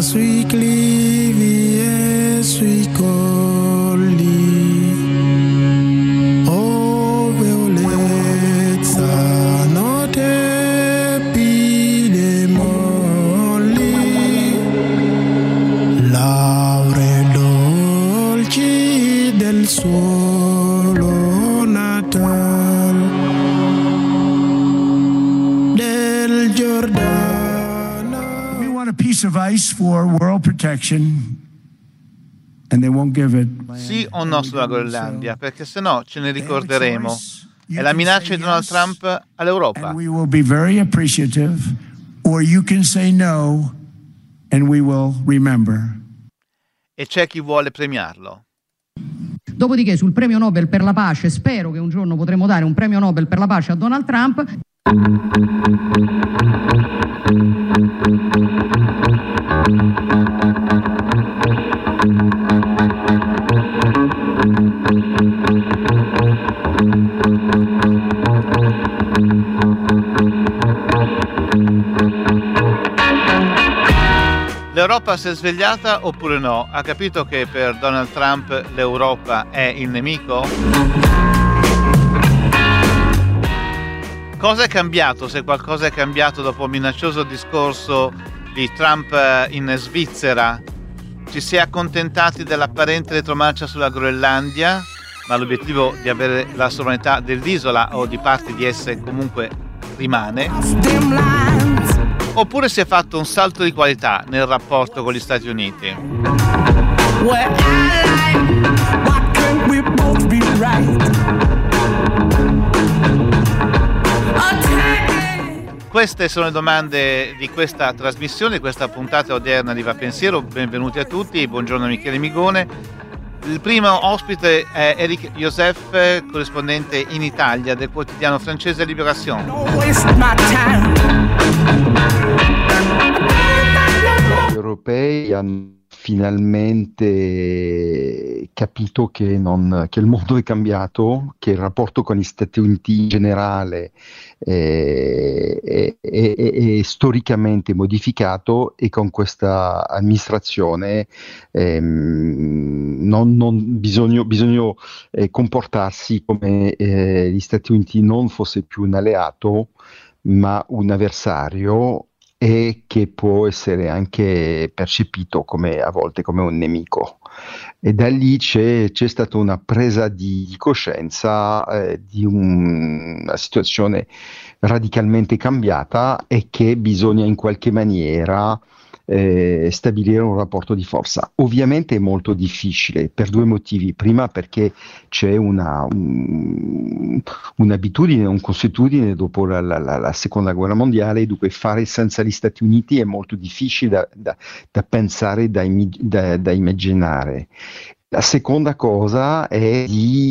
sui clivi e sui colli, oh violezza, note pile molli, lauree dolci del suolo natal del Giordano. We want a piece of ice for world protection. And they won't give it. Sì o no sulla Groenlandia? Perché se no ce ne ricorderemo. È la minaccia di Donald Trump all'Europa. And we will be very appreciative, or you can say no and we will remember. E c'è chi vuole premiarlo. Dopodiché sul premio Nobel per la pace, spero che un giorno potremo dare un premio Nobel per la pace a Donald Trump. L'Europa si è svegliata oppure no? Ha capito che per Donald Trump l'Europa è il nemico? Cosa è cambiato, se qualcosa è cambiato dopo il minaccioso discorso di Trump in Svizzera? Ci si è accontentati dell'apparente retromarcia sulla Groenlandia, ma l'obiettivo di avere la sovranità dell'isola o di parti di essa comunque rimane? Oppure si è fatto un salto di qualità nel rapporto con gli Stati Uniti? Queste sono le domande di questa trasmissione, di questa puntata odierna di Va Pensiero. Benvenuti a tutti, buongiorno Michele Migone. Il primo ospite è Eric Joseph, corrispondente in Italia del quotidiano francese Libération. Gli europei hanno finalmente capito che il mondo è cambiato, che il rapporto con gli Stati Uniti in generale è storicamente modificato, e con questa amministrazione bisogna comportarsi come gli Stati Uniti non fosse più un alleato ma un avversario, e che può essere anche percepito a volte come un nemico. E da lì c'è stata una presa di coscienza di una situazione radicalmente cambiata, e che bisogna in qualche maniera stabilire un rapporto di forza. Ovviamente è molto difficile per due motivi: prima perché c'è un'abitudine, un'consuetudine dopo la seconda guerra mondiale, dunque fare senza gli Stati Uniti è molto difficile da pensare, da immaginare. La seconda cosa è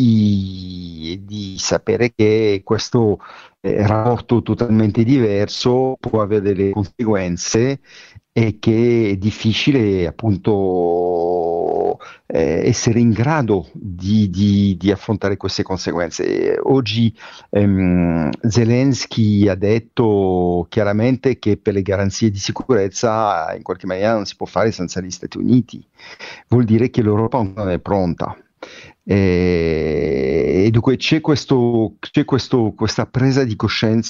di sapere che questo rapporto totalmente diverso può avere delle conseguenze, e che è difficile appunto essere in grado di affrontare queste conseguenze. Oggi Zelensky ha detto chiaramente che per le garanzie di sicurezza in qualche maniera non si può fare senza gli Stati Uniti. Vuol dire che l'Europa non è pronta. E dunque c'è questa presa di coscienza.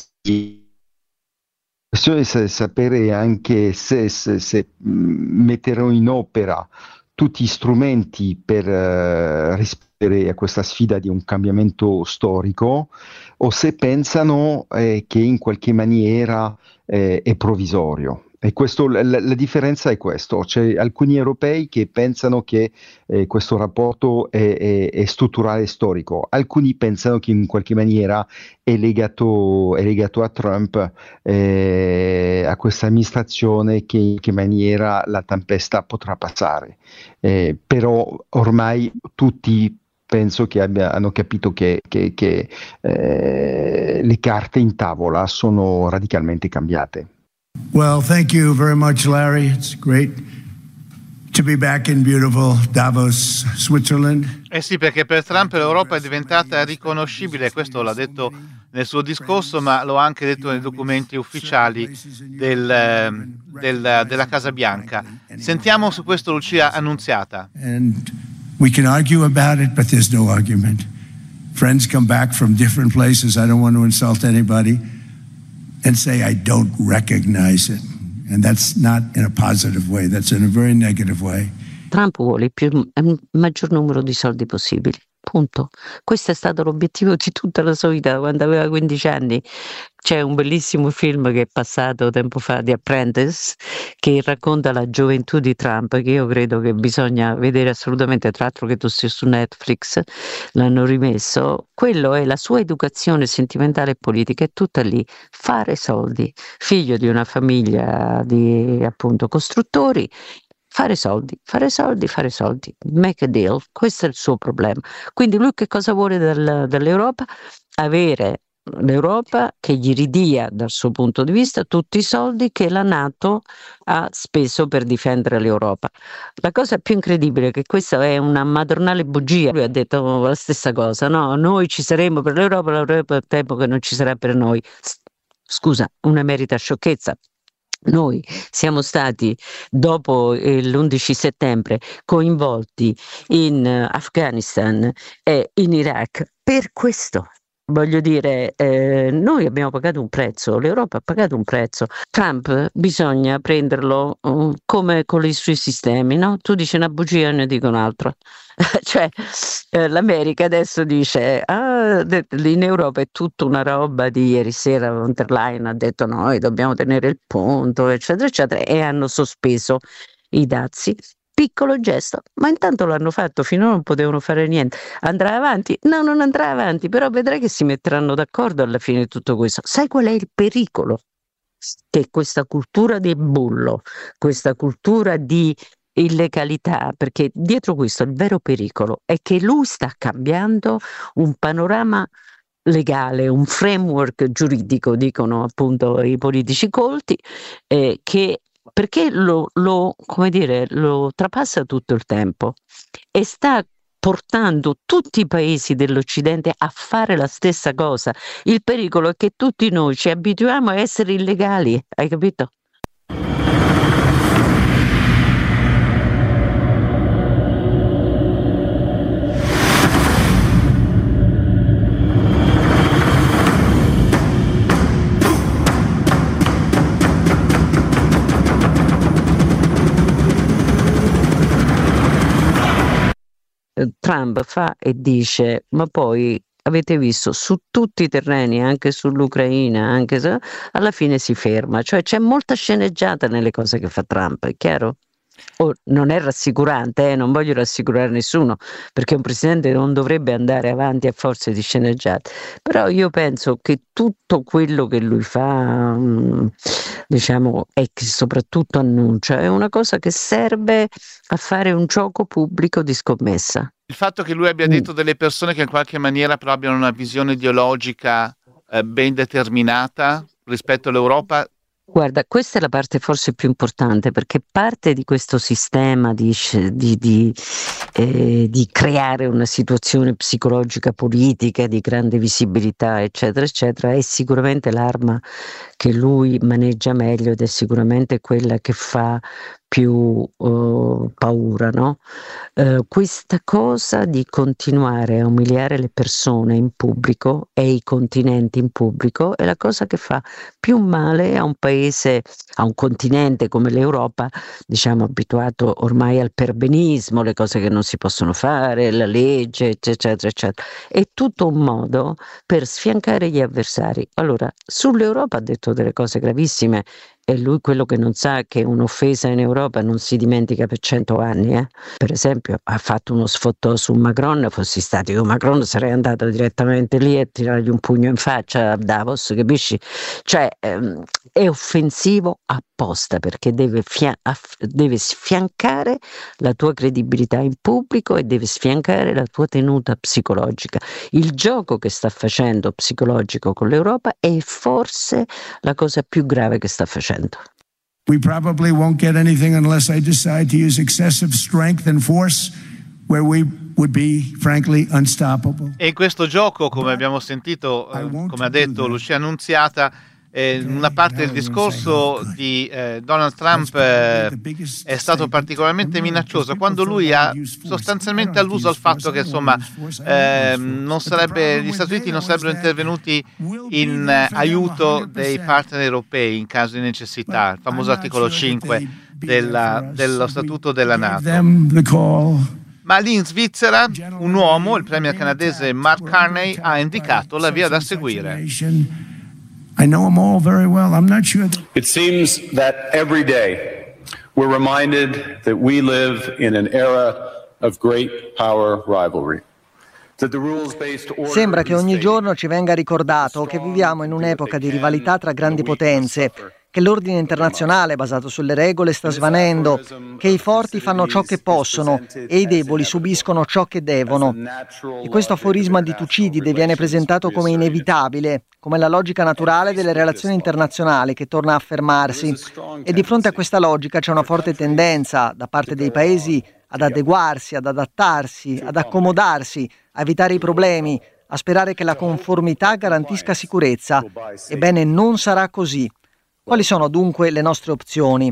La questione è sapere anche se metterò in opera tutti gli strumenti per rispondere a questa sfida di un cambiamento storico, o se pensano che in qualche maniera è provvisorio. E la differenza è questo: c'è alcuni europei che pensano che questo rapporto è strutturale e storico, alcuni pensano che in qualche maniera è legato a Trump, a questa amministrazione, che in che maniera la tempesta potrà passare. Però ormai tutti penso che hanno capito che le carte in tavola sono radicalmente cambiate. Well, thank you very much, Larry. It's great to be back in beautiful Davos, Switzerland. Eh sì, perché per Trump l'Europa è diventata riconoscibile, questo l'ha detto nel suo discorso, ma lo ha anche detto nei documenti ufficiali della Casa Bianca. Sentiamo su questo Lucia Annunziata. And we can argue about it, but there's no argument. Friends come back from different places. I don't want to insult anybody and say I don't recognize it. And that's not in a positive way. That's in a very negative way. Trump vuole il maggior numero di soldi possibili. Punto. Questo è stato l'obiettivo di tutta la sua vita. Quando aveva 15 anni c'è un bellissimo film che è passato tempo fa, The Apprentice, che racconta la gioventù di Trump, che io credo che bisogna vedere assolutamente. Tra l'altro che tu sia su Netflix, l'hanno rimesso. Quello è la sua educazione sentimentale e politica, è tutta lì. Fare soldi. Figlio di una famiglia di appunto costruttori. Fare soldi, make a deal, questo è il suo problema. Quindi lui che cosa vuole dall'Europa? Avere l'Europa che gli ridia dal suo punto di vista tutti i soldi che la NATO ha speso per difendere l'Europa. La cosa più incredibile è che questa è una madornale bugia. Lui ha detto la stessa cosa, no? Noi ci saremo per l'Europa è tempo che non ci sarà per noi. Scusa, una emerita sciocchezza. Noi siamo stati, dopo l'11 settembre, coinvolti in Afghanistan e in Iraq per questo. Voglio dire, noi abbiamo pagato un prezzo, l'Europa ha pagato un prezzo. Trump bisogna prenderlo come con i suoi sistemi, no? Tu dici una bugia e ne dico un'altra. Cioè, l'America adesso dice, in Europa è tutta una roba di ieri sera, von der Leyen ha detto noi dobbiamo tenere il punto, eccetera, eccetera, e hanno sospeso i dazi. Piccolo gesto, ma intanto l'hanno fatto, finora non potevano fare niente. Andrà avanti? No, non andrà avanti, però vedrai che si metteranno d'accordo alla fine di tutto questo. Sai qual è il pericolo? Che questa cultura del bullo, questa cultura di illegalità, perché dietro questo il vero pericolo è che lui sta cambiando un panorama legale, un framework giuridico, dicono appunto i politici colti, che perché lo trapassa tutto il tempo e sta portando tutti i paesi dell'Occidente a fare la stessa cosa. Il pericolo è che tutti noi ci abituiamo a essere illegali, hai capito? Trump fa e dice, ma poi avete visto su tutti i terreni, anche sull'Ucraina, anche se alla fine si ferma, cioè c'è molta sceneggiata nelle cose che fa Trump, è chiaro? Non è rassicurante, non voglio rassicurare nessuno, perché un presidente non dovrebbe andare avanti a forza di sceneggiate, però io penso che tutto quello che lui fa, diciamo, e che soprattutto annuncia, è una cosa che serve a fare un gioco pubblico di scommessa. Il fatto che lui abbia detto delle persone che in qualche maniera però abbiano una visione ideologica ben determinata rispetto all'Europa. Guarda, questa è la parte forse più importante, perché parte di questo sistema di creare una situazione psicologica politica di grande visibilità, eccetera, eccetera, è sicuramente l'arma che lui maneggia meglio ed è sicuramente quella che fa più paura, no? Questa cosa di continuare a umiliare le persone in pubblico e i continenti in pubblico è la cosa che fa più male a un paese, a un continente come l'Europa, diciamo abituato ormai al perbenismo, le cose che non si possono fare, la legge, eccetera, eccetera. È tutto un modo per sfiancare gli avversari. Allora, sull'Europa ha detto delle cose gravissime. E lui quello che non sa che un'offesa in Europa non si dimentica per 100 anni. Per esempio ha fatto uno sfottò su Macron, fossi stato io Macron sarei andato direttamente lì e tirargli un pugno in faccia a Davos, capisci? Cioè è offensivo apposta perché deve sfiancare la tua credibilità in pubblico e deve sfiancare la tua tenuta psicologica. Il gioco che sta facendo psicologico con l'Europa è forse la cosa più grave che sta facendo. We probably won't get anything unless I decide to use excessive strength and force where we would be, frankly, unstoppable. E in questo gioco, come abbiamo sentito, come ha detto Lucia Annunziata, una parte del discorso di Donald Trump è stato particolarmente minaccioso quando lui ha sostanzialmente alluso al fatto che insomma gli Stati Uniti non sarebbero intervenuti in aiuto dei partner europei in caso di necessità, il famoso articolo 5 dello statuto della NATO. Ma lì in Svizzera un uomo, il premier canadese Mark Carney, ha indicato la via da seguire. I know them all very well. I'm not sure. It seems that every day we're reminded that we live in an era of great power rivalry. Sembra che ogni giorno ci venga ricordato che viviamo in un'epoca di rivalità tra grandi potenze, che l'ordine internazionale basato sulle regole sta svanendo, che i forti fanno ciò che possono e i deboli subiscono ciò che devono. E questo aforisma di Tucidide viene presentato come inevitabile, come la logica naturale delle relazioni internazionali che torna a affermarsi. E di fronte a questa logica c'è una forte tendenza da parte dei paesi ad adeguarsi, ad adattarsi, ad accomodarsi, a evitare i problemi, a sperare che la conformità garantisca sicurezza. Ebbene, non sarà così. Quali sono dunque le nostre opzioni?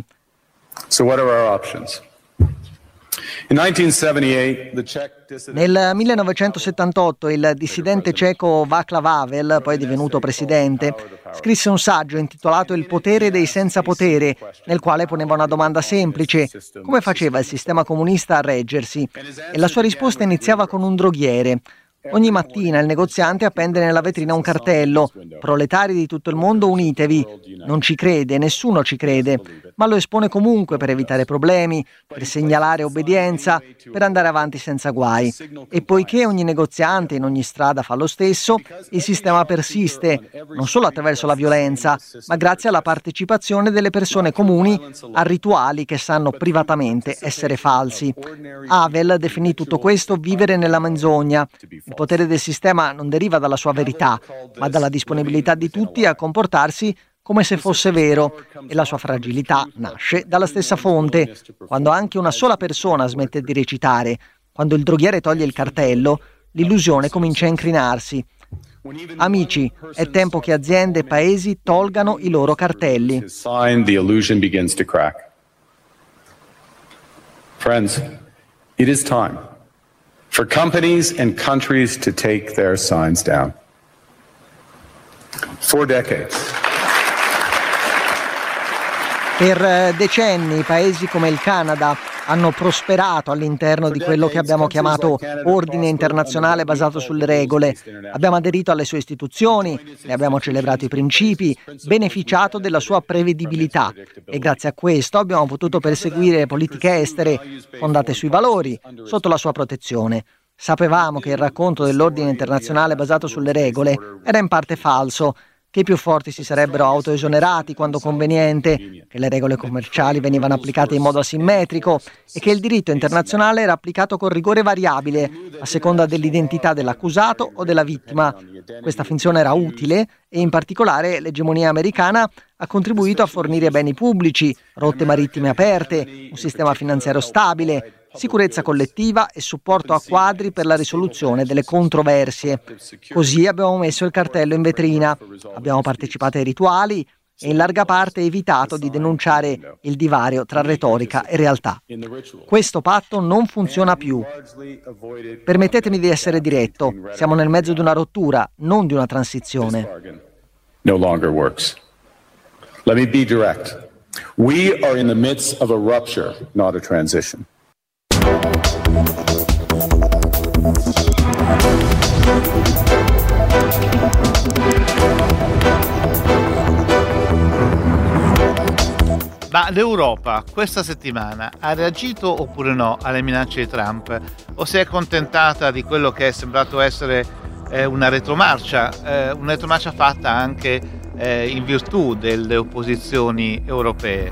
Nel 1978 il dissidente ceco Václav Havel, poi divenuto presidente, scrisse un saggio intitolato Il potere dei senza potere, nel quale poneva una domanda semplice: come faceva il sistema comunista a reggersi? E la sua risposta iniziava con un droghiere. Ogni mattina il negoziante appende nella vetrina un cartello: proletari di tutto il mondo, unitevi. Non ci crede, nessuno ci crede, ma lo espone comunque per evitare problemi, per segnalare obbedienza, per andare avanti senza guai. E poiché ogni negoziante in ogni strada fa lo stesso, il sistema persiste, non solo attraverso la violenza, ma grazie alla partecipazione delle persone comuni a rituali che sanno privatamente essere falsi. Havel definì tutto questo vivere nella menzogna. Il potere del sistema non deriva dalla sua verità, ma dalla disponibilità di tutti a comportarsi come se fosse vero, e la sua fragilità nasce dalla stessa fonte. Quando anche una sola persona smette di recitare, quando il droghiere toglie il cartello, l'illusione comincia a incrinarsi. Amici, è tempo che aziende e paesi tolgano i loro cartelli. Friends, it is time for companies and countries to take their signs down. For decades. Per decenni paesi come il Canada hanno prosperato all'interno di quello che abbiamo chiamato ordine internazionale basato sulle regole. Abbiamo aderito alle sue istituzioni, ne abbiamo celebrato i principi, beneficiato della sua prevedibilità e grazie a questo abbiamo potuto perseguire politiche estere fondate sui valori, sotto la sua protezione. Sapevamo che il racconto dell'ordine internazionale basato sulle regole era in parte falso, che i più forti si sarebbero autoesonerati quando conveniente, che le regole commerciali venivano applicate in modo asimmetrico e che il diritto internazionale era applicato con rigore variabile a seconda dell'identità dell'accusato o della vittima. Questa finzione era utile e in particolare l'egemonia americana ha contribuito a fornire beni pubblici, rotte marittime aperte, un sistema finanziario stabile, sicurezza collettiva e supporto a quadri per la risoluzione delle controversie. Così abbiamo messo il cartello in vetrina, abbiamo partecipato ai rituali e in larga parte evitato di denunciare il divario tra retorica e realtà. Questo patto non funziona più. Permettetemi di essere diretto, siamo nel mezzo di una rottura, non di una transizione. No longer works. Let me be direct. We are in the midst of a rupture, not a transition. Ma l'Europa questa settimana ha reagito oppure no alle minacce di Trump? O si è accontentata di quello che è sembrato essere una retromarcia fatta anche in virtù delle opposizioni europee?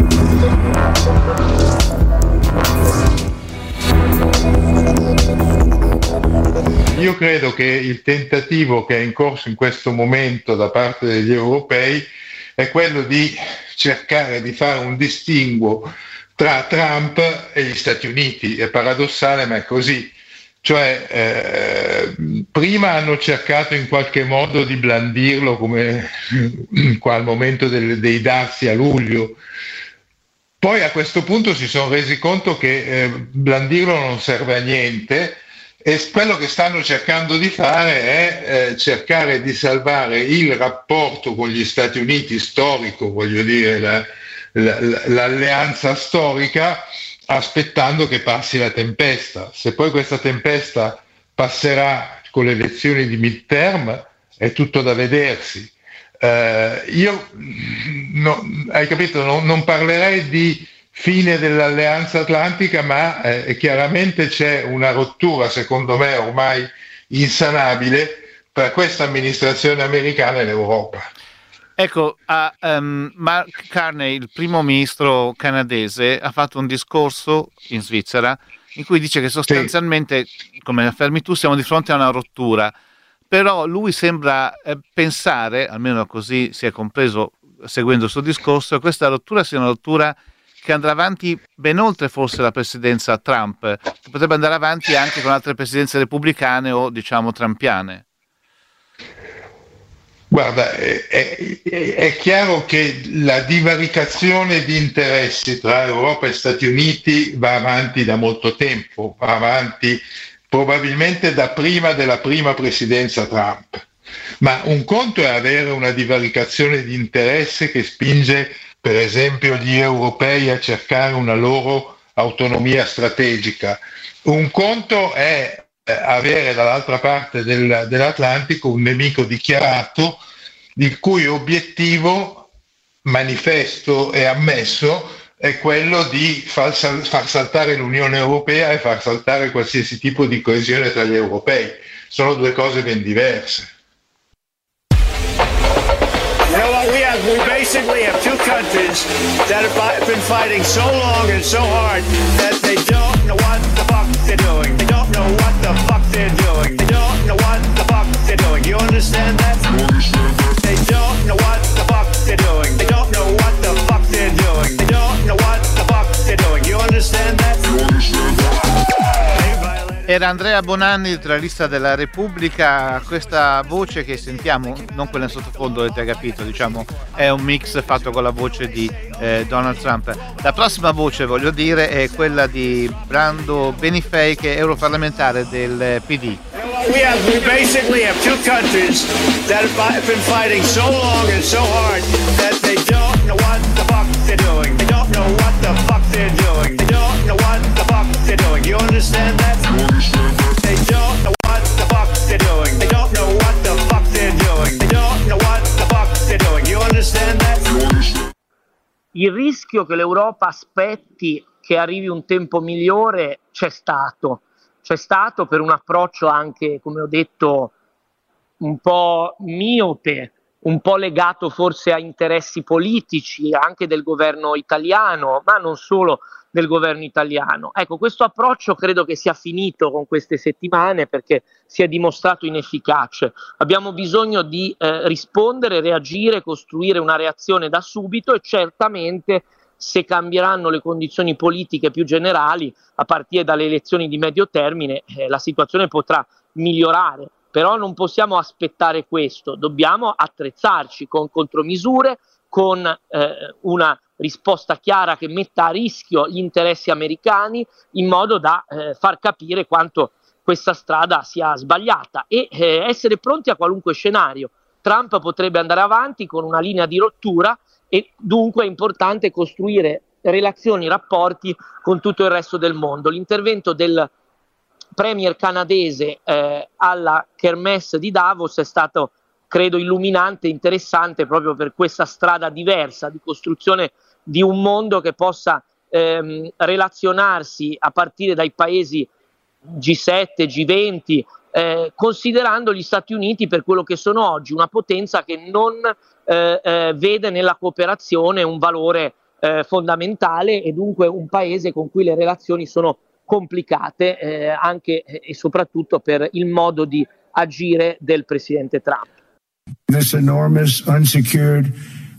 Io credo che il tentativo che è in corso in questo momento da parte degli europei è quello di cercare di fare un distinguo tra Trump e gli Stati Uniti. È paradossale, ma è così. Cioè, prima hanno cercato in qualche modo di blandirlo come qua al momento dei dazi a luglio. Poi a questo punto si sono resi conto che blandirlo non serve a niente, e quello che stanno cercando di fare è cercare di salvare il rapporto con gli Stati Uniti storico, voglio dire, l'alleanza storica, aspettando che passi la tempesta. Se poi questa tempesta passerà con le elezioni di midterm è tutto da vedersi. Io hai capito, non parlerei di fine dell'alleanza atlantica, ma chiaramente c'è una rottura, secondo me ormai insanabile, tra questa amministrazione americana e l'Europa. Ecco, Mark Carney, il primo ministro canadese, ha fatto un discorso in Svizzera in cui dice che sostanzialmente, come affermi tu, siamo di fronte a una rottura, però lui sembra pensare, almeno così si è compreso seguendo il suo discorso, che questa rottura sia una rottura che andrà avanti ben oltre forse la presidenza Trump, che potrebbe andare avanti anche con altre presidenze repubblicane o diciamo trumpiane. Guarda, è chiaro che la divaricazione di interessi tra Europa e Stati Uniti va avanti da molto tempo, va avanti probabilmente da prima della prima presidenza Trump. Ma un conto è avere una divaricazione di interesse che spinge, per esempio, gli europei a cercare una loro autonomia strategica. Un conto è avere dall'altra parte dell'Atlantico un nemico dichiarato, il cui obiettivo manifesto e ammesso è quello di far saltare l'Unione Europea e far saltare qualsiasi tipo di coesione tra gli europei. Sono due cose ben diverse. You know what we basically have two countries that have been fighting so long and so hard that they don't know what the fuck they're doing. They don't know what the fuck they're doing. They don't know what the fuck they're doing. You understand that? They don't know what the fuck they're doing. They don't know what the fuck they're doing. They don't know what the fuck they're doing. You understand that? Era Andrea Bonanni, il giornalista della Repubblica. Questa voce che sentiamo, non quella in sottofondo, avete capito, diciamo, è un mix fatto con la voce di Donald Trump. La prossima voce, voglio dire, è quella di Brando Benifei, che è europarlamentare del PD. We basically have two countries that have been fighting so long and so hard that they don't know what the fuck they're doing. They don't know what the fuck they're doing. They don't know what the fuck they're doing. You understand that? They don't know what the fuck they're doing. They don't know what the fuck they're doing. They don't know what the fuck they're doing. You understand that? Il rischio che l'Europa aspetti che arrivi un tempo migliore c'è stato per un approccio anche, come ho detto, un po' miope, un po' legato forse a interessi politici anche del governo italiano, ma non solo del governo italiano. Ecco, questo approccio credo che sia finito con queste settimane perché si è dimostrato inefficace. Abbiamo bisogno di rispondere, reagire, costruire una reazione da subito, e certamente se cambieranno le condizioni politiche più generali, a partire dalle elezioni di medio termine, la situazione potrà migliorare. Però non possiamo aspettare questo, dobbiamo attrezzarci con contromisure, con una risposta chiara che metta a rischio gli interessi americani, in modo da far capire quanto questa strada sia sbagliata e essere pronti a qualunque scenario. Trump potrebbe andare avanti con una linea di rottura, e dunque è importante costruire relazioni, rapporti con tutto il resto del mondo. L'intervento del premier canadese alla Kermesse di Davos è stato, credo, illuminante, interessante proprio per questa strada diversa di costruzione di un mondo che possa relazionarsi a partire dai paesi G7, G20, considerando gli Stati Uniti per quello che sono oggi, una potenza che non vede nella cooperazione un valore fondamentale, e dunque un paese con cui le relazioni sono complicate anche e soprattutto per il modo di agire del presidente Trump. This enormous unsecured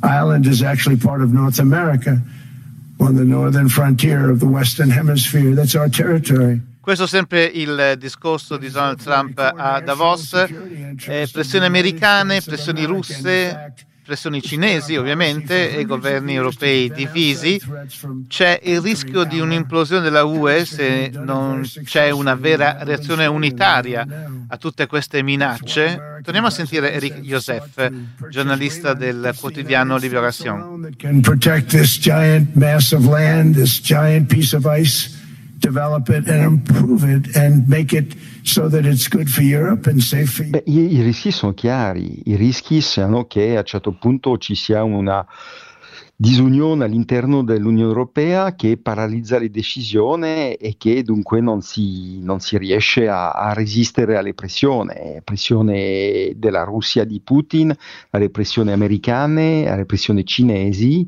island is actually part of North America on the northern frontier of the Western Hemisphere. That's our territory. Questo sempre il discorso di Donald Trump a Davos, pressioni americane, pressioni russe, pressioni cinesi ovviamente e governi europei divisi. C'è il rischio di un'implosione della UE se non c'è una vera reazione unitaria a tutte queste minacce. Torniamo a sentire Eric Joseph, giornalista del quotidiano Libération. Can protect this giant mass of land, this giant piece of ice, develop it and improve it and make it so that it's good for Europe and safe for Beh, i rischi sono chiari, i rischi sono che a un certo punto ci sia una disunione all'interno dell'Unione Europea che paralizza le decisioni e che dunque non si riesce a resistere alle pressioni della Russia di Putin, alle pressioni americane, alle pressioni cinesi,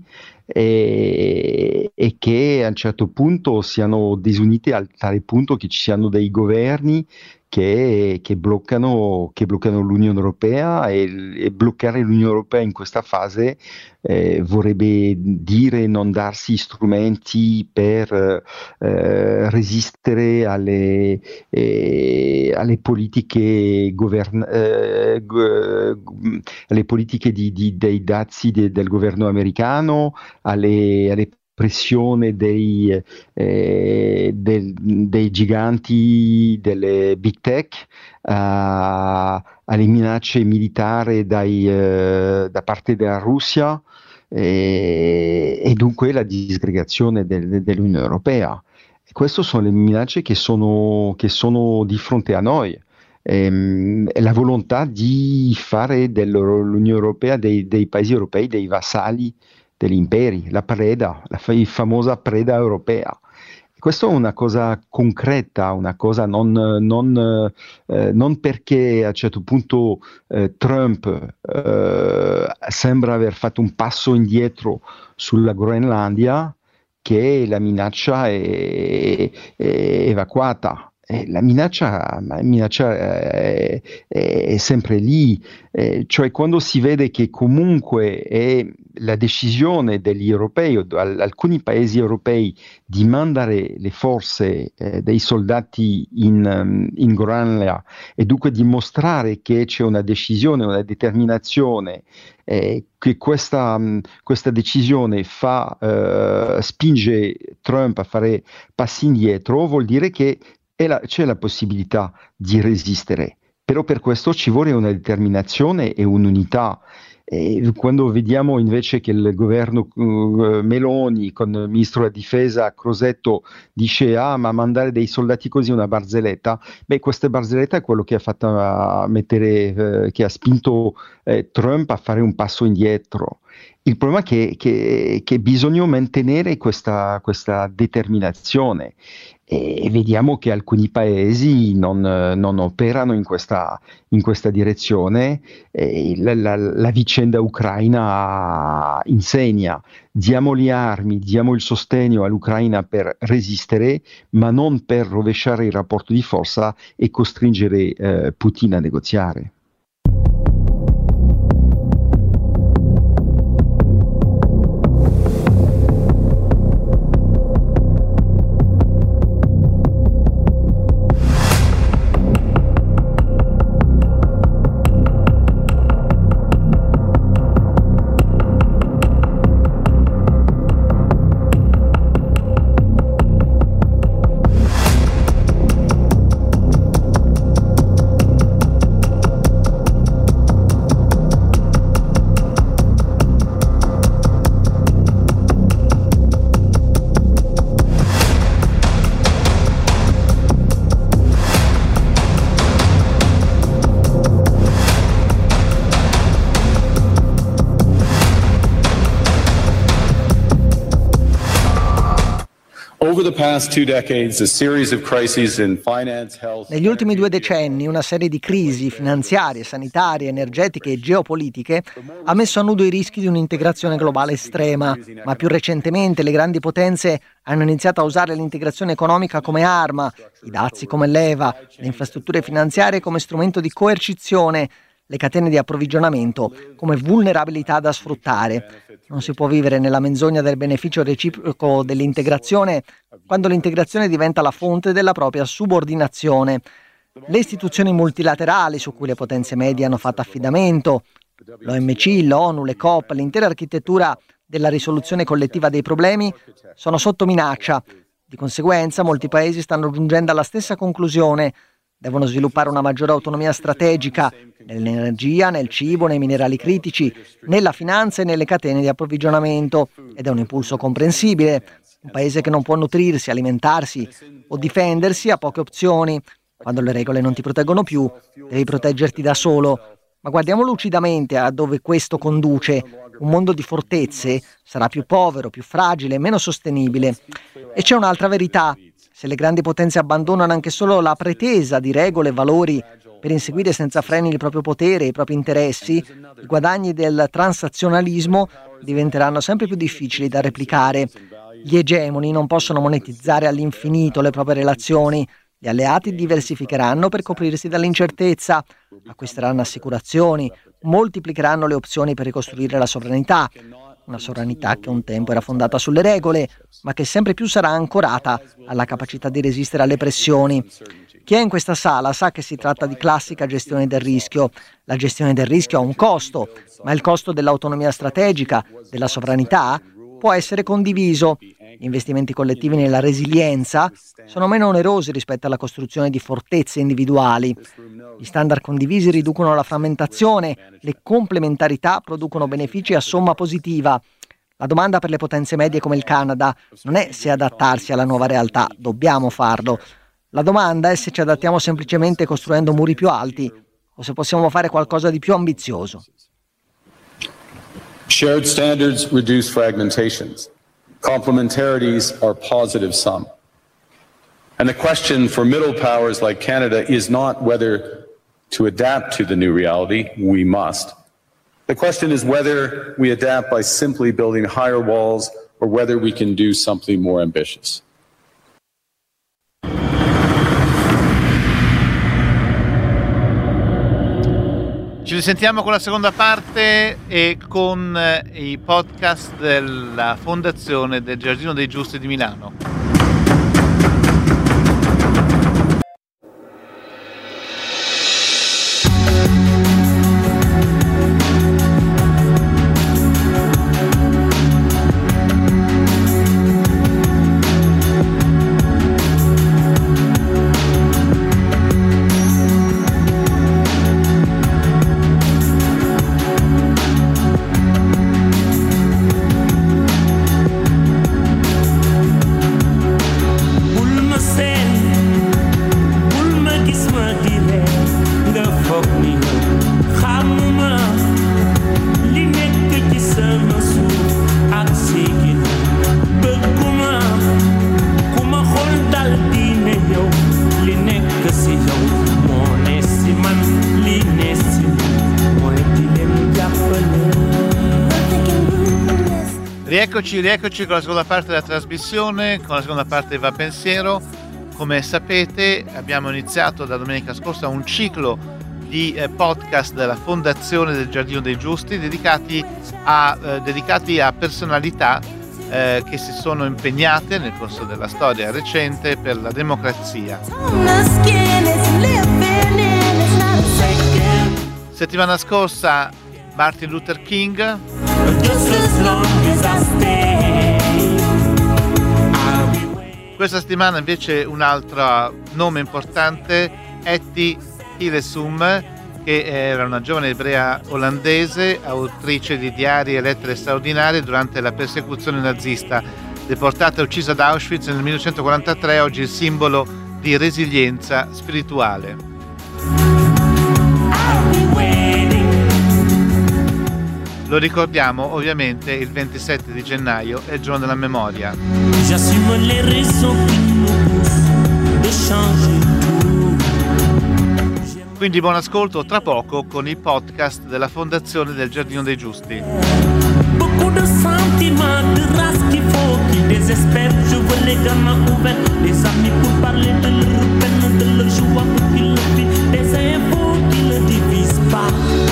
e che a un certo punto siano disunite al tale punto che ci siano dei governi che bloccano l'Unione Europea e bloccare l'Unione Europea in questa fase vorrebbe dire non darsi strumenti per resistere alle politiche alle politiche dei dazi del governo americano, alle pressione dei giganti delle big tech, alle minacce militari da parte della Russia e dunque la disgregazione dell'Unione Europea. E queste sono le minacce che sono di fronte a noi. La volontà di fare dell'Unione Europea, dei paesi europei, dei vassalli degli imperi, la famosa preda europea. Questo è una cosa concreta, una cosa non perché a un certo punto Trump sembra aver fatto un passo indietro sulla Groenlandia che la minaccia è evacuata. La minaccia è sempre lì, cioè quando si vede che comunque è la decisione degli europei o alcuni paesi europei di mandare le forze dei soldati in Groenlandia e dunque dimostrare che c'è una decisione, una determinazione, che questa decisione spinge Trump a fare passi indietro, vuol dire che c'è la possibilità di resistere, però per questo ci vuole una determinazione e un'unità. E quando vediamo invece che il governo Meloni con il ministro della difesa Crosetto dice ma mandare dei soldati così è una barzelletta, questa barzelletta è quello che ha fatto che ha spinto Trump a fare un passo indietro. Il problema è che bisogna mantenere questa determinazione e vediamo che alcuni paesi non operano in questa direzione. La vicenda ucraina insegna: diamo le armi, diamo il sostegno all'Ucraina per resistere, ma non per rovesciare il rapporto di forza e costringere Putin a negoziare. Negli ultimi 2 decenni una serie di crisi finanziarie, sanitarie, energetiche e geopolitiche ha messo a nudo i rischi di un'integrazione globale estrema, ma più recentemente le grandi potenze hanno iniziato a usare l'integrazione economica come arma, i dazi come leva, le infrastrutture finanziarie come strumento di coercizione. le catene di approvvigionamento come vulnerabilità da sfruttare. Non si può vivere nella menzogna del beneficio reciproco dell'integrazione quando l'integrazione diventa la fonte della propria subordinazione. Le istituzioni multilaterali su cui le potenze medie hanno fatto affidamento, l'OMC, l'ONU, le COP, l'intera architettura della risoluzione collettiva dei problemi sono sotto minaccia. Di conseguenza, molti paesi stanno giungendo alla stessa conclusione. Devono sviluppare una maggiore autonomia strategica nell'energia, nel cibo, nei minerali critici, nella finanza e nelle catene di approvvigionamento. Ed è un impulso comprensibile. Un paese che non può nutrirsi, alimentarsi o difendersi ha poche opzioni. Quando le regole non ti proteggono più, devi proteggerti da solo. Ma guardiamo lucidamente a dove questo conduce. Un mondo di fortezze sarà più povero, più fragile, meno sostenibile. E c'è un'altra verità. Se le grandi potenze abbandonano anche solo la pretesa di regole e valori per inseguire senza freni il proprio potere e i propri interessi, i guadagni del transazionalismo diventeranno sempre più difficili da replicare. Gli egemoni non possono monetizzare all'infinito le proprie relazioni. Gli alleati diversificheranno per coprirsi dall'incertezza, acquisteranno assicurazioni, moltiplicheranno le opzioni per ricostruire la sovranità, una sovranità che un tempo era fondata sulle regole, ma che sempre più sarà ancorata alla capacità di resistere alle pressioni. Chi è in questa sala sa che si tratta di classica gestione del rischio. La gestione del rischio ha un costo, ma il costo dell'autonomia strategica, della sovranità, può essere condiviso. Gli investimenti collettivi nella resilienza sono meno onerosi rispetto alla costruzione di fortezze individuali. Gli standard condivisi riducono la frammentazione, le complementarità producono benefici a somma positiva. La domanda per le potenze medie come il Canada non è se adattarsi alla nuova realtà, dobbiamo farlo. La domanda è se ci adattiamo semplicemente costruendo muri più alti o se possiamo fare qualcosa di più ambizioso. Shared standards reduce fragmentations. Complementarities are positive sum. And the question for middle powers like Canada is not whether to adapt to the new reality, we must. The question is whether we adapt by simply building higher walls or whether we can do something more ambitious. Ci risentiamo con la seconda parte e con i podcast della Fondazione del Giardino dei Giusti di Milano. Rieccoci con la seconda parte della trasmissione, con la seconda parte di Va Pensiero. Come sapete abbiamo iniziato da domenica scorsa un ciclo di podcast della Fondazione del Giardino dei Giusti dedicati a personalità che si sono impegnate nel corso della storia recente per la democrazia. Settimana scorsa Martin Luther King. Questa settimana invece un altro nome importante, Etty Hillesum, che era una giovane ebrea olandese, autrice di diari e lettere straordinarie durante la persecuzione nazista, deportata e uccisa ad Auschwitz nel 1943, oggi il simbolo di resilienza spirituale. Lo ricordiamo ovviamente il 27 di gennaio, è il giorno della memoria. Quindi buon ascolto tra poco con i podcast della Fondazione del Giardino dei Giusti. Beaucoup de sentiments, de race qu'il faut, qui désespèrent. Je veux les gamins ouverts, les amis pour parler de leur peine, de leur joie pour qu'ils le vivent, des infos qui ne divisent pas.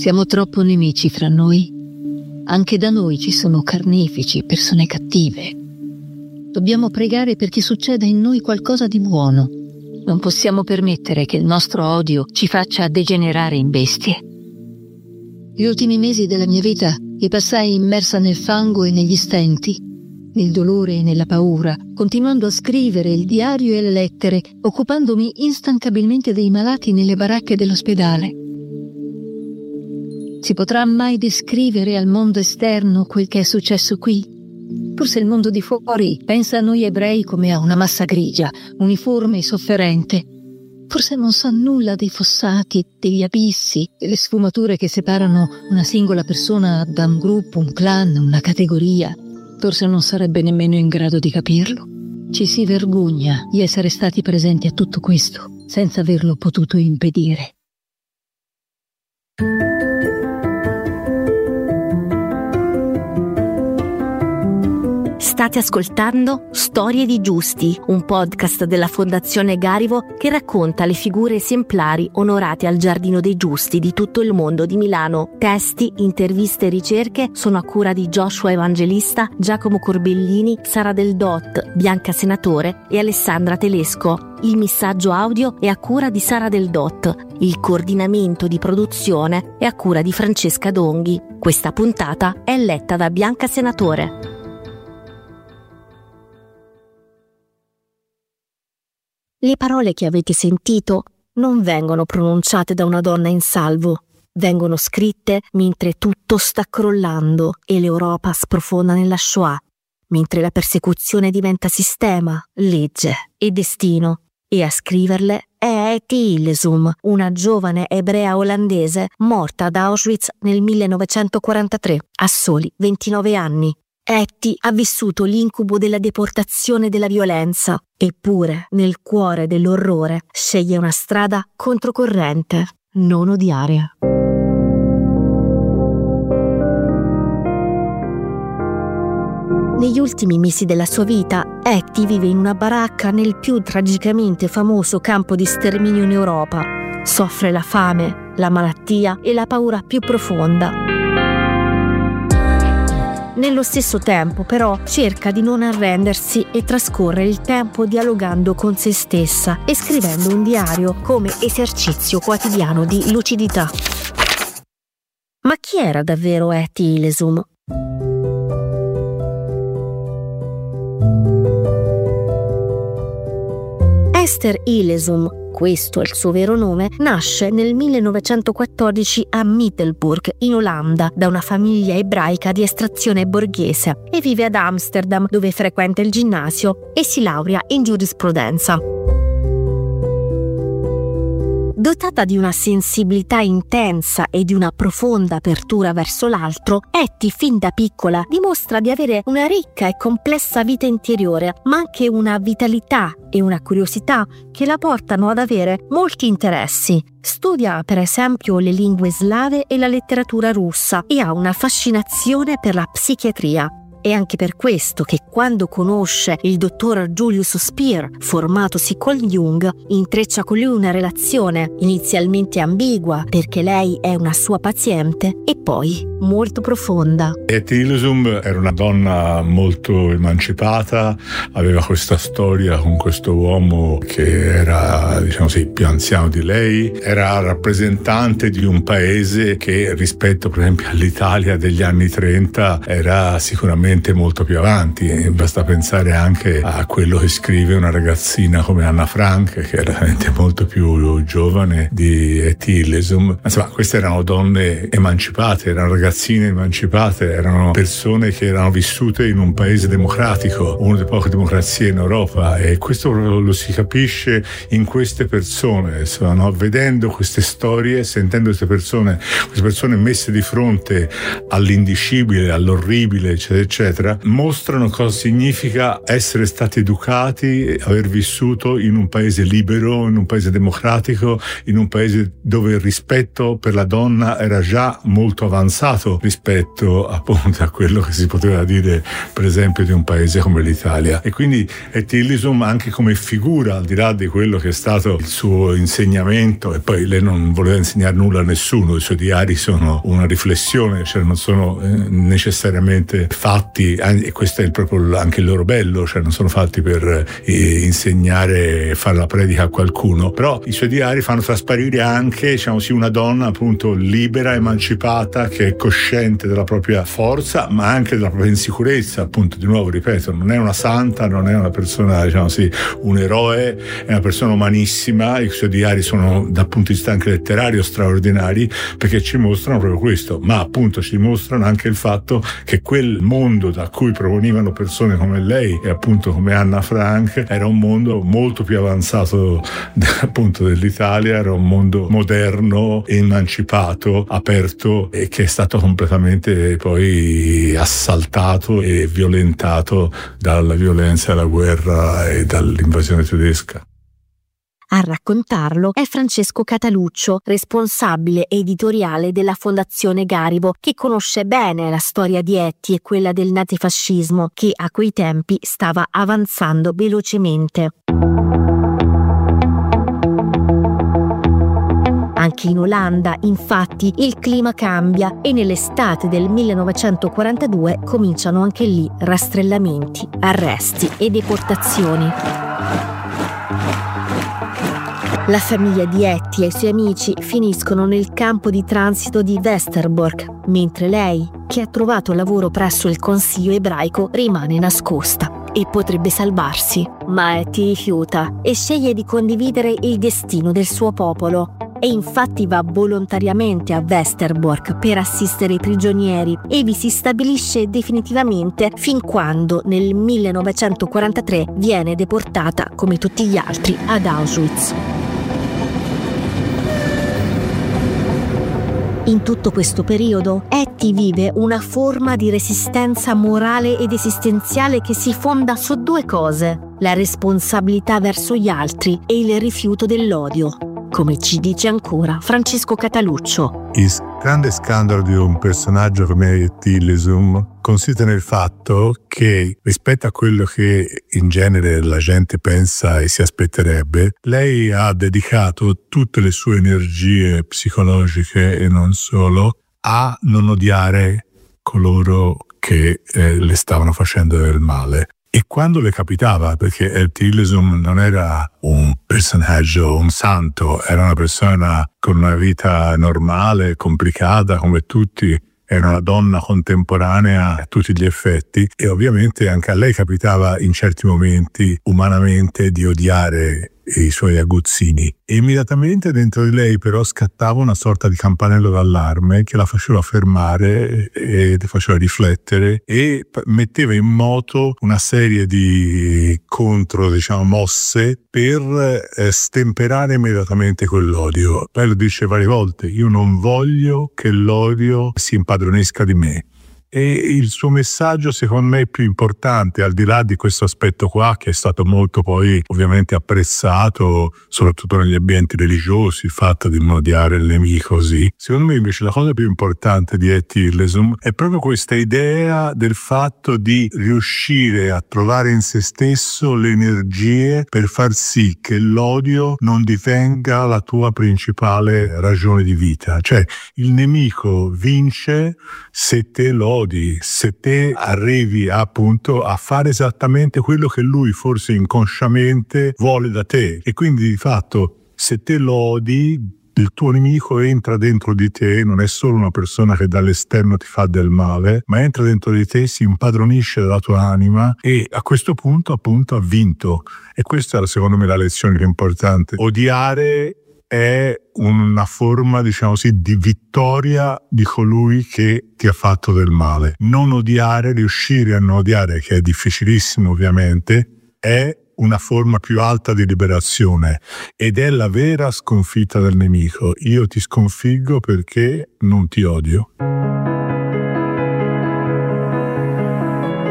Siamo troppo nemici fra noi. Anche da noi ci sono carnefici, persone cattive. Dobbiamo pregare perché succeda in noi qualcosa di buono. Non possiamo permettere che il nostro odio ci faccia degenerare in bestie. Gli ultimi mesi della mia vita li passai immersa nel fango e negli stenti, nel dolore e nella paura, continuando a scrivere il diario e le lettere, occupandomi instancabilmente dei malati nelle baracche dell'ospedale. Si potrà mai descrivere al mondo esterno quel che è successo qui? Forse il mondo di fuori pensa a noi ebrei come a una massa grigia, uniforme e sofferente. Forse non sa nulla dei fossati, degli abissi, delle sfumature che separano una singola persona da un gruppo, un clan, una categoria. Forse non sarebbe nemmeno in grado di capirlo. Ci si vergogna di essere stati presenti a tutto questo, senza averlo potuto impedire. State ascoltando Storie di Giusti, un podcast della Fondazione Garivo che racconta le figure esemplari onorate al Giardino dei Giusti di tutto il mondo di Milano. Testi, interviste e ricerche sono a cura di Joshua Evangelista, Giacomo Corbellini, Sara Del Dot, Bianca Senatore e Alessandra Telesco. Il missaggio audio è a cura di Sara Del Dot. Il coordinamento di produzione è a cura di Francesca Donghi. Questa puntata è letta da Bianca Senatore. Le parole che avete sentito non vengono pronunciate da una donna in salvo, vengono scritte mentre tutto sta crollando e l'Europa sprofonda nella Shoah, mentre la persecuzione diventa sistema, legge e destino. E a scriverle è Etty Hillesum, una giovane ebrea olandese morta ad Auschwitz nel 1943, a soli 29 anni. Etty ha vissuto l'incubo della deportazione e della violenza, eppure nel cuore dell'orrore sceglie una strada controcorrente, non odiare. Negli ultimi mesi della sua vita, Etty vive in una baracca nel più tragicamente famoso campo di sterminio in Europa. Soffre la fame, la malattia e la paura più profonda. Nello stesso tempo, però, cerca di non arrendersi e trascorre il tempo dialogando con se stessa e scrivendo un diario come esercizio quotidiano di lucidità. Ma chi era davvero Etty Hillesum? Esther Hillesum, questo è il suo vero nome, nasce nel 1914 a Middelburg, in Olanda, da una famiglia ebraica di estrazione borghese e vive ad Amsterdam, dove frequenta il ginnasio e si laurea in giurisprudenza. Dotata di una sensibilità intensa e di una profonda apertura verso l'altro, Etty fin da piccola dimostra di avere una ricca e complessa vita interiore, ma anche una vitalità e una curiosità che la portano ad avere molti interessi. Studia per esempio le lingue slave e la letteratura russa e ha una fascinazione per la psichiatria. È anche per questo che quando conosce il dottor Julius Speer, formatosi con Jung, intreccia con lui una relazione inizialmente ambigua perché lei è una sua paziente e poi molto profonda. Etty Hillesum era una donna molto emancipata, aveva questa storia con questo uomo che era, diciamo così, più anziano di lei, era rappresentante di un paese che rispetto per esempio all'Italia degli anni 30 era sicuramente molto più avanti, e basta pensare anche a quello che scrive una ragazzina come Anna Frank, che era veramente molto più giovane di Etty Hillesum. Insomma, queste erano donne emancipate, erano ragazzine emancipate, erano persone che erano vissute in un paese democratico, una delle poche democrazie in Europa, e questo lo si capisce in queste persone, insomma, no? Vedendo queste storie, sentendo queste persone messe di fronte all'indicibile, all'orribile, eccetera, eccetera, eccetera, mostrano cosa significa essere stati educati, aver vissuto in un paese libero, in un paese democratico, in un paese dove il rispetto per la donna era già molto avanzato rispetto appunto a quello che si poteva dire per esempio di un paese come l'Italia. E quindi Tillisum anche come figura, al di là di quello che è stato il suo insegnamento, e poi lei non voleva insegnare nulla a nessuno, i suoi diari sono una riflessione, cioè non sono necessariamente fatti, e questo è proprio anche il loro bello, cioè non sono fatti per insegnare, fare la predica a qualcuno, però i suoi diari fanno trasparire anche, diciamo sì, una donna appunto libera, emancipata, che è cosciente della propria forza, ma anche della propria insicurezza. Appunto, di nuovo ripeto, non è una santa, non è una persona, diciamo sì, un eroe, è una persona umanissima. I suoi diari sono dal punto di vista anche letterario straordinari, perché ci mostrano proprio questo, ma appunto ci mostrano anche il fatto che quel mondo da cui provenivano persone come lei e appunto come Anna Frank era un mondo molto più avanzato appunto dell'Italia, era un mondo moderno, emancipato, aperto, e che è stato completamente poi assaltato e violentato dalla violenza, dalla guerra e dall'invasione tedesca. A raccontarlo è Francesco Cataluccio, responsabile editoriale della Fondazione Garibo, che conosce bene la storia di Etty e quella del nazifascismo, che a quei tempi stava avanzando velocemente. Anche in Olanda, infatti, il clima cambia e nell'estate del 1942 cominciano anche lì rastrellamenti, arresti e deportazioni. La famiglia di Etty e i suoi amici finiscono nel campo di transito di Westerbork, mentre lei, che ha trovato lavoro presso il Consiglio ebraico, rimane nascosta e potrebbe salvarsi. Ma Etty rifiuta e sceglie di condividere il destino del suo popolo. E infatti va volontariamente a Westerbork per assistere i prigionieri e vi si stabilisce definitivamente, fin quando nel 1943 viene deportata come tutti gli altri ad Auschwitz. In tutto questo periodo, Etty vive una forma di resistenza morale ed esistenziale che si fonda su due cose: la responsabilità verso gli altri e il rifiuto dell'odio, come ci dice ancora Francesco Cataluccio. Il grande scandalo di un personaggio come Tillisum consiste nel fatto che, rispetto a quello che in genere la gente pensa e si aspetterebbe, lei ha dedicato tutte le sue energie psicologiche e non solo a non odiare coloro che le stavano facendo del male. E quando le capitava, perché Tillisum non era un personaggio, un santo, era una persona con una vita normale, complicata come tutti, era una donna contemporanea a tutti gli effetti, e ovviamente anche a lei capitava in certi momenti umanamente di odiare i suoi aguzzini. E immediatamente dentro di lei però scattava una sorta di campanello d'allarme che la faceva fermare e le faceva riflettere e metteva in moto una serie di mosse per stemperare immediatamente quell'odio. Lei lo dice varie volte: io non voglio che l'odio si impadronisca di me. E il suo messaggio, secondo me, più importante, al di là di questo aspetto qua, che è stato molto poi ovviamente apprezzato, soprattutto negli ambienti religiosi, il fatto di non odiare il nemico così, secondo me invece la cosa più importante di Etty Hillesum è proprio questa idea del fatto di riuscire a trovare in se stesso le energie per far sì che l'odio non divenga la tua principale ragione di vita. Cioè, il nemico vince se te lo odi, se te arrivi appunto a fare esattamente quello che lui forse inconsciamente vuole da te. E quindi di fatto, se te lo odi, il tuo nemico entra dentro di te, non è solo una persona che dall'esterno ti fa del male, ma entra dentro di te, si impadronisce della tua anima e a questo punto appunto ha vinto. E questa è secondo me la lezione più importante. Odiare è una forma, diciamo così, di vittoria di colui che ti ha fatto del male. Non odiare, riuscire a non odiare, che è difficilissimo ovviamente, è una forma più alta di liberazione ed è la vera sconfitta del nemico. Io ti sconfiggo perché non ti odio.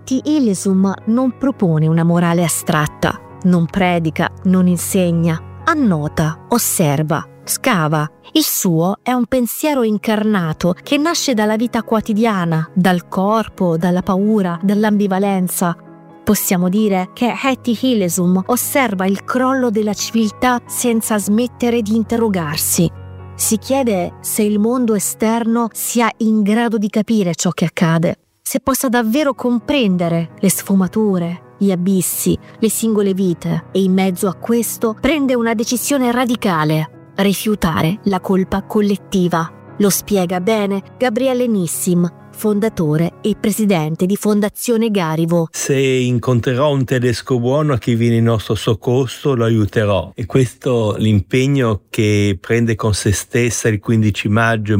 Etty Hillesum non propone una morale astratta, non predica, non insegna, annota, osserva, scava. Il suo è un pensiero incarnato che nasce dalla vita quotidiana, dal corpo, dalla paura, dall'ambivalenza. Possiamo dire che Etty Hillesum osserva il crollo della civiltà senza smettere di interrogarsi. Si chiede se il mondo esterno sia in grado di capire ciò che accade, se possa davvero comprendere le sfumature, gli abissi, le singole vite, e in mezzo a questo prende una decisione radicale: rifiutare la colpa collettiva. Lo spiega bene Gabriele Nissim, fondatore e presidente di Fondazione Garivo. Se incontrerò un tedesco buono che viene in nostro soccorso, lo aiuterò. E questo l'impegno che prende con se stessa il 15 maggio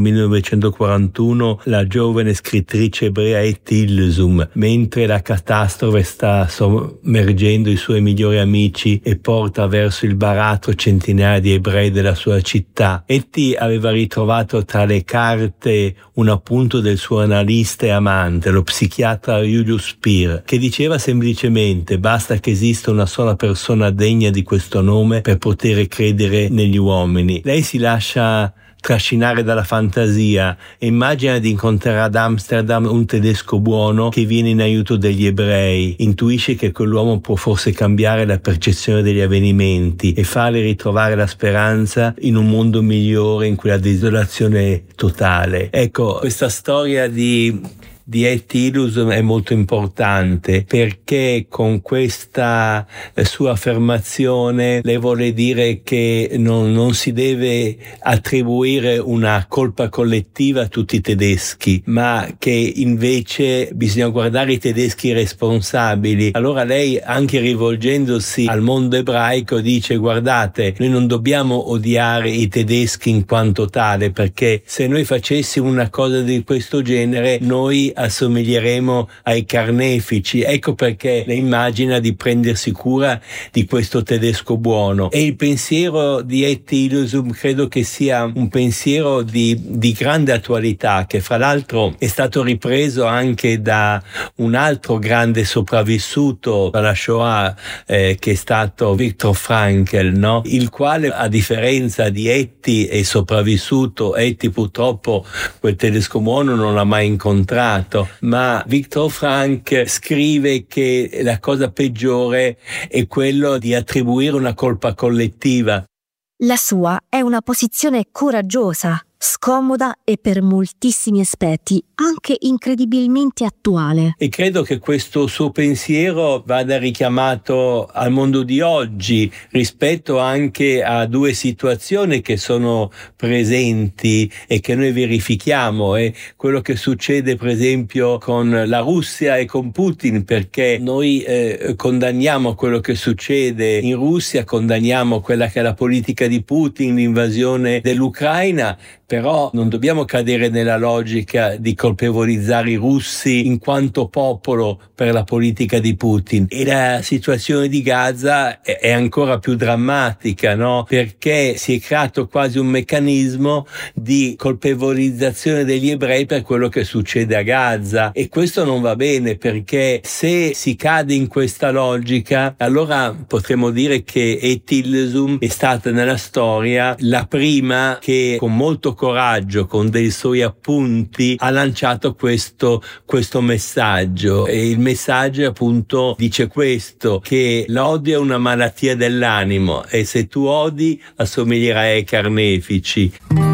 1941 la giovane scrittrice ebrea Etty Hillesum, mentre la catastrofe sta sommergendo i suoi migliori amici e porta verso il baratro centinaia di ebrei della sua città. Etty aveva ritrovato tra le carte un appunto del suo analista e amante, lo psichiatra Julius Speer, che diceva semplicemente: basta che esista una sola persona degna di questo nome per poter credere negli uomini. Lei si lascia trascinare dalla fantasia e immagina di incontrare ad Amsterdam un tedesco buono che viene in aiuto degli ebrei. Intuisce che quell'uomo può forse cambiare la percezione degli avvenimenti e farle ritrovare la speranza in un mondo migliore in cui la desolazione è totale. Ecco, questa storia di Etty Hillesum è molto importante, perché con questa sua affermazione lei vuole dire che non si deve attribuire una colpa collettiva a tutti i tedeschi, ma che invece bisogna guardare i tedeschi responsabili. Allora lei, anche rivolgendosi al mondo ebraico, dice: guardate, noi non dobbiamo odiare i tedeschi in quanto tale, perché se noi facessimo una cosa di questo genere noi assomiglieremo ai carnefici. Ecco perché lei immagina di prendersi cura di questo tedesco buono. E il pensiero di Etty Hillesum credo che sia un pensiero di grande attualità, che fra l'altro è stato ripreso anche da un altro grande sopravvissuto alla Shoah, che è stato Viktor Frankl, no? Il quale, a differenza di Etty, è sopravvissuto. Etty purtroppo quel tedesco buono non l'ha mai incontrato, ma Viktor Frankl scrive che la cosa peggiore è quello di attribuire una colpa collettiva. La sua è una posizione coraggiosa, scomoda e per moltissimi aspetti anche incredibilmente attuale. E credo che questo suo pensiero vada richiamato al mondo di oggi, rispetto anche a due situazioni che sono presenti e che noi verifichiamo. È quello che succede per esempio con la Russia e con Putin, perché noi condanniamo quello che succede in Russia, condanniamo quella che è la politica di Putin, l'invasione dell'Ucraina, però non dobbiamo cadere nella logica di colpevolizzare i russi in quanto popolo per la politica di Putin. E la situazione di Gaza è ancora più drammatica, no? Perché si è creato quasi un meccanismo di colpevolizzazione degli ebrei per quello che succede a Gaza, e questo non va bene, perché se si cade in questa logica, allora potremmo dire che Etty Hillesum è stata nella storia la prima che con molto coraggio, con dei suoi appunti, ha lanciato questo messaggio. E il messaggio appunto dice questo, che l'odio è una malattia dell'animo e se tu odi assomiglierai ai carnefici.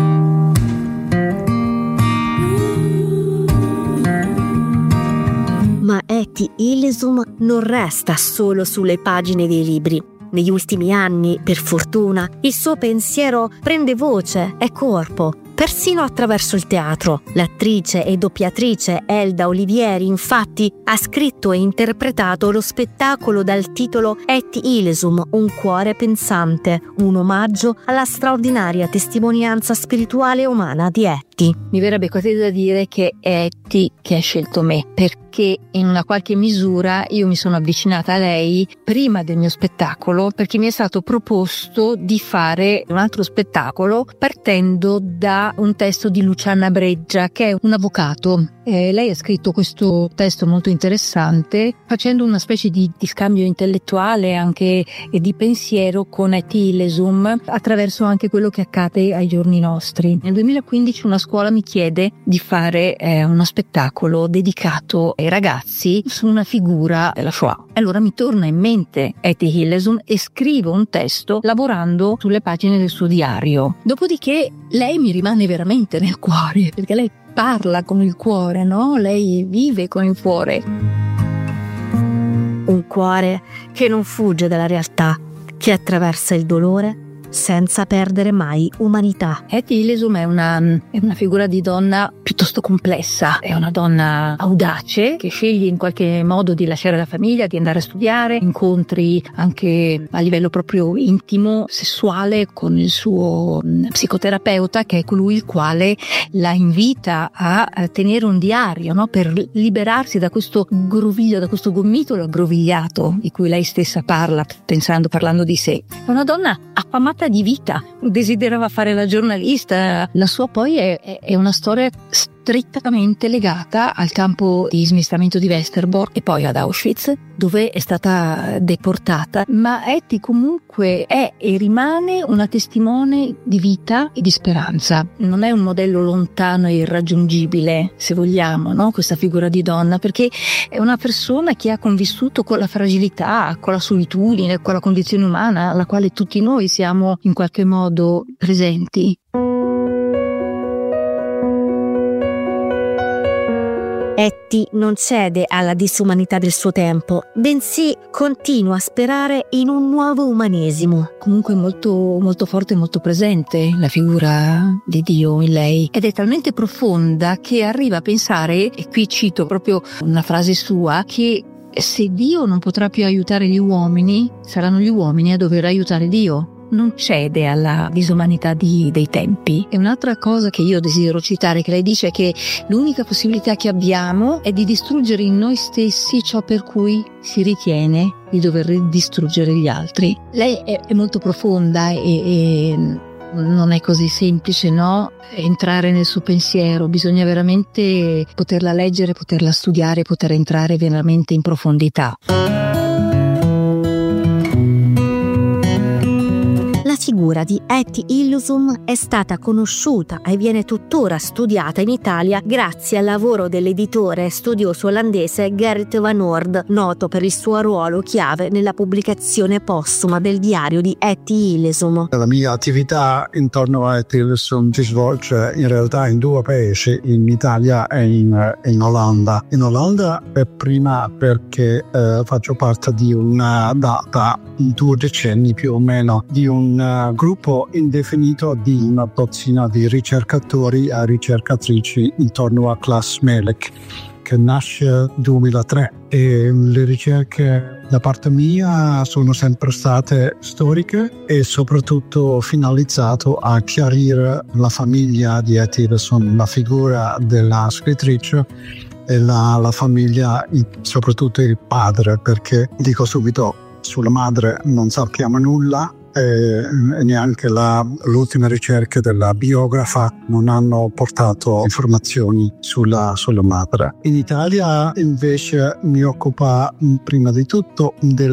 Ma Etty Hillesum non resta solo sulle pagine dei libri. Negli ultimi anni, per fortuna, il suo pensiero prende voce e corpo, persino attraverso il teatro. L'attrice e doppiatrice Elda Olivieri, infatti, ha scritto e interpretato lo spettacolo dal titolo Etty Hillesum, un cuore pensante, un omaggio alla straordinaria testimonianza spirituale e umana di Etty. Mi verrebbe quasi da dire che è Etty che ha scelto me, perché in una qualche misura io mi sono avvicinata a lei prima del mio spettacolo, perché mi è stato proposto di fare un altro spettacolo partendo da un testo di Luciana Breggia, che è un avvocato Lei ha scritto questo testo molto interessante facendo una specie di scambio intellettuale anche e di pensiero con Etty Hillesum attraverso anche quello che accade ai giorni nostri. Nel 2015 una scuola mi chiede di fare uno spettacolo dedicato ai ragazzi su una figura della Shoah. Allora mi torna in mente Etty Hillesum e scrivo un testo lavorando sulle pagine del suo diario. Dopodiché lei mi rimane veramente nel cuore, perché lei parla con il cuore, no? Lei vive con il cuore. Un cuore che non fugge dalla realtà, che attraversa il dolore senza perdere mai umanità. Etty Hillesum è una figura di donna piuttosto complessa, è una donna audace che sceglie in qualche modo di lasciare la famiglia, di andare a studiare, incontri anche a livello proprio intimo, sessuale con il suo psicoterapeuta, che è colui il quale la invita a tenere un diario, no? Per liberarsi da questo groviglio, da questo gomitolo aggrovigliato di cui lei stessa parla, parlando di sé. È una donna affamata di vita, desiderava fare la giornalista. La sua poi è una storia strettamente legata al campo di smistamento di Westerbork e poi ad Auschwitz, dove è stata deportata. Ma Etty comunque è e rimane una testimone di vita e di speranza. Non è un modello lontano e irraggiungibile, se vogliamo, no? Questa figura di donna, perché è una persona che ha convissuto con la fragilità, con la solitudine, con la condizione umana alla quale tutti noi siamo in qualche modo presenti. Etty non cede alla disumanità del suo tempo, bensì continua a sperare in un nuovo umanesimo. Comunque molto, molto forte e molto presente la figura di Dio in lei, ed è talmente profonda che arriva a pensare, e qui cito proprio una frase sua, che se Dio non potrà più aiutare gli uomini, saranno gli uomini a dover aiutare Dio. Non cede alla disumanità dei tempi. E un'altra cosa che io desidero citare, che lei dice, è che l'unica possibilità che abbiamo è di distruggere in noi stessi ciò per cui si ritiene di dover distruggere gli altri. Lei è molto profonda e non è così semplice, no? Entrare nel suo pensiero, bisogna veramente poterla leggere, poterla studiare, poter entrare veramente in profondità. La figura di Etty Hillesum è stata conosciuta e viene tuttora studiata in Italia grazie al lavoro dell'editore e studioso olandese Gerrit van Noord, noto per il suo ruolo chiave nella pubblicazione postuma del diario di Etty Hillesum. La mia attività intorno a Etty Hillesum si svolge in realtà in due paesi, in Italia e in Olanda. In Olanda prima perché faccio parte di da 2 decenni più o meno di un gruppo indefinito di una dozzina di ricercatori e ricercatrici intorno a Klaas Melek, che nasce nel 2003, e le ricerche da parte mia sono sempre state storiche e soprattutto finalizzato a chiarire la famiglia di Etty Hillesum, la figura della scrittrice e la famiglia, soprattutto il padre, perché dico subito, sulla madre non sappiamo nulla e neanche l'ultima ricerca della biografa non hanno portato informazioni sulla madre. In Italia invece mi occupa prima di tutto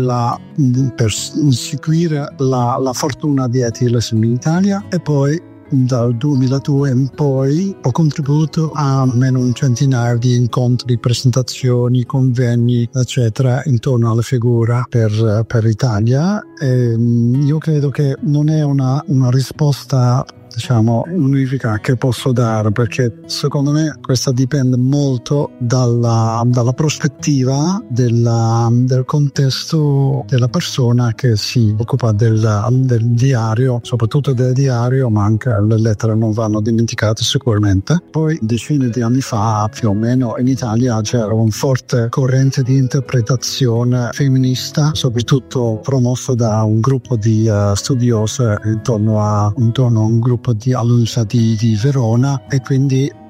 per seguire la fortuna di Etty Hillesum in Italia, e poi dal 2002 in poi ho contribuito a almeno un centinaio di incontri, presentazioni, convegni, eccetera, intorno alla figura per l'Italia. E io credo che non è una risposta, diciamo, unifica che posso dare, perché secondo me questa dipende molto dalla prospettiva del contesto della persona che si occupa del diario, soprattutto del diario, ma anche le lettere non vanno dimenticate sicuramente. Poi decine di anni fa più o meno in Italia c'era un forte corrente di interpretazione femminista, soprattutto promosso da un gruppo di studiose intorno a un gruppo di all'Università di Verona, e quindi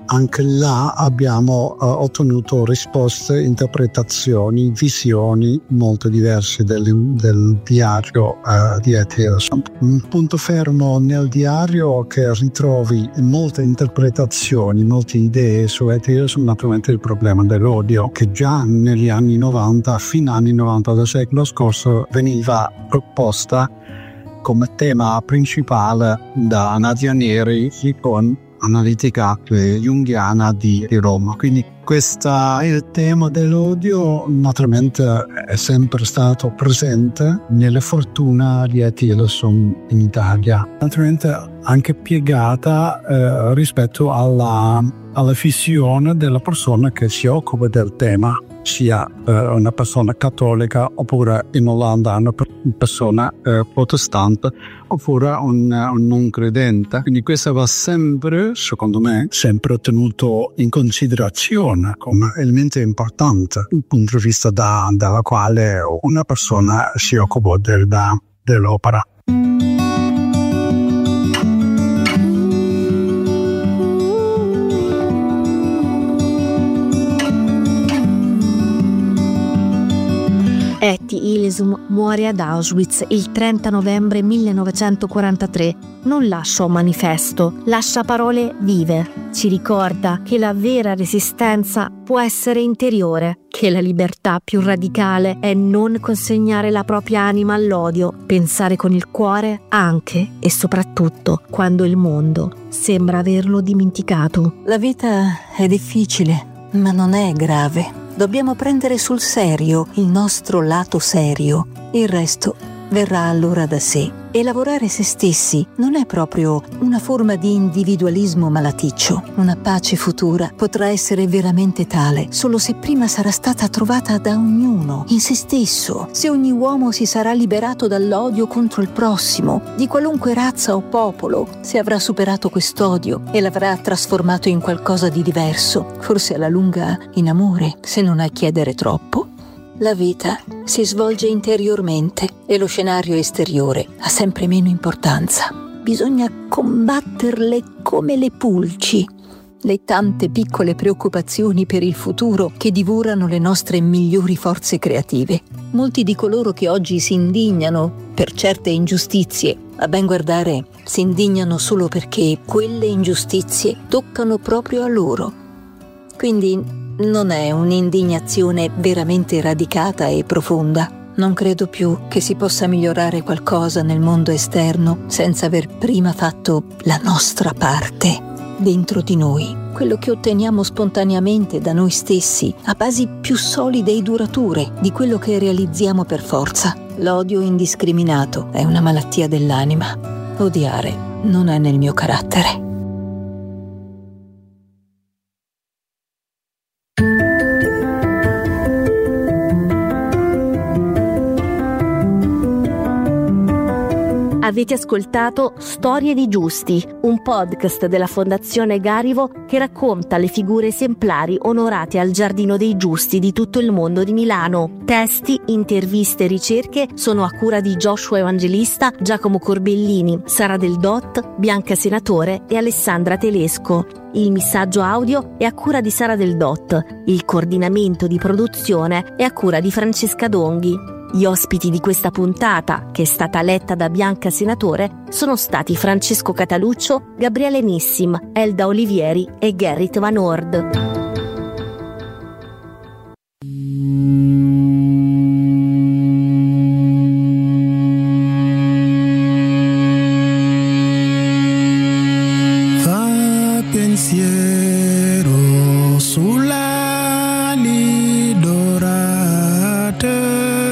anche là abbiamo ottenuto risposte, interpretazioni, visioni molto diverse del diario di Tillerson. Un punto fermo nel diario che ritrovi molte interpretazioni, molte idee su Tillerson, naturalmente il problema dell'odio, che già negli anni 90, fino agli anni 90 del secolo scorso, veniva proposta come tema principale da Nadia Neri con analitica junghiana di Roma. Quindi il tema dell'odio naturalmente è sempre stato presente nelle fortune di Tillerson in Italia, naturalmente anche piegata rispetto alla visione della persona che si occupa del tema, sia una persona cattolica oppure in Olanda una persona protestante oppure un non credente. Quindi questo va sempre, secondo me, sempre tenuto in considerazione come elemento importante dal punto di vista dalla quale una persona si occupa dell'opera. Etty Hillesum muore ad Auschwitz il 30 novembre 1943. Non lascia un manifesto, lascia parole vive. Ci ricorda che la vera resistenza può essere interiore, che la libertà più radicale è non consegnare la propria anima all'odio, pensare con il cuore anche e soprattutto quando il mondo sembra averlo dimenticato. La vita è difficile, ma non è grave. Dobbiamo prendere sul serio il nostro lato serio, il resto verrà allora da sé. E lavorare se stessi non è proprio una forma di individualismo malaticcio. Una pace futura potrà essere veramente tale solo se prima sarà stata trovata da ognuno, in se stesso, se ogni uomo si sarà liberato dall'odio contro il prossimo, di qualunque razza o popolo, se avrà superato quest'odio e l'avrà trasformato in qualcosa di diverso, forse alla lunga in amore, se non a chiedere troppo. La vita si svolge interiormente e lo scenario esteriore ha sempre meno importanza. Bisogna combatterle come le pulci, le tante piccole preoccupazioni per il futuro che divorano le nostre migliori forze creative. Molti di coloro che oggi si indignano per certe ingiustizie, a ben guardare, si indignano solo perché quelle ingiustizie toccano proprio a loro. Quindi non è un'indignazione veramente radicata e profonda. Non credo più che si possa migliorare qualcosa nel mondo esterno senza aver prima fatto la nostra parte dentro di noi. Quello che otteniamo spontaneamente da noi stessi ha basi più solide e durature di quello che realizziamo per forza. L'odio indiscriminato è una malattia dell'anima. Odiare non è nel mio carattere. Avete ascoltato Storie di Giusti, un podcast della Fondazione Garivo che racconta le figure esemplari onorate al Giardino dei Giusti di tutto il mondo di Milano. Testi, interviste e ricerche sono a cura di Joshua Evangelista, Giacomo Corbellini, Sara Del Dot, Bianca Senatore e Alessandra Telesco. Il missaggio audio è a cura di Sara Del Dot. Il coordinamento di produzione è a cura di Francesca Donghi. Gli ospiti di questa puntata, che è stata letta da Bianca Senatore, sono stati Francesco Cataluccio, Gabriele Nissim, Elda Olivieri e Gerrit Van Ord. Fa pensiero sulle ali dorate.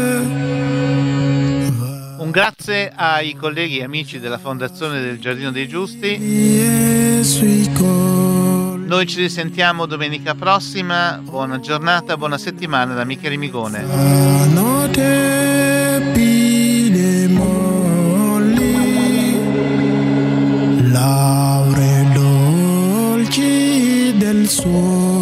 Grazie ai colleghi e amici della Fondazione del Giardino dei Giusti. Noi ci risentiamo domenica prossima. Buona giornata, buona settimana da Michele Migone. Laure dolci del suo